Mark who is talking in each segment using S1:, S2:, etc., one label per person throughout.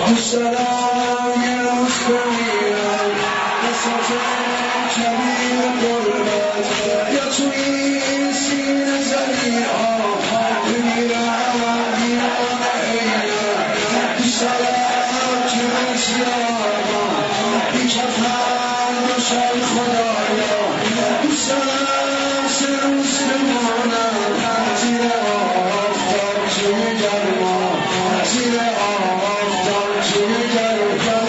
S1: دوست دارم یه روز بمیرم بساط کبیر قربت یا تو این سینه زمین بمیرم دیوانه عینم دوست دارم که مسیرم بی کفن باشد خدایا دوست دارم سه روز بمانم زیر آفتاب توی گرما زیر آفتاب توی گرما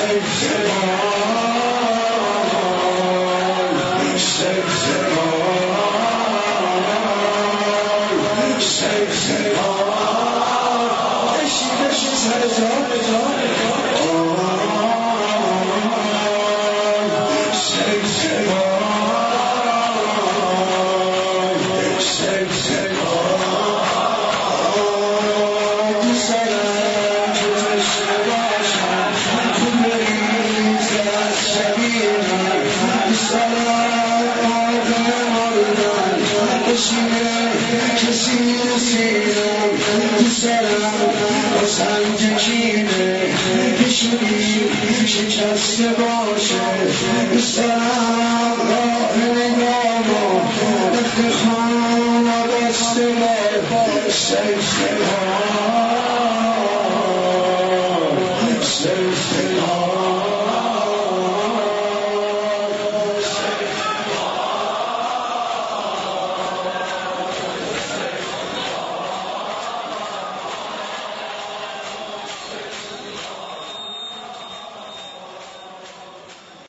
S1: کسی نسیدم دوست دارم با سنگ کینه بشونی شکسته باشه دوست دارم راه نگامو افتخار بسته باشه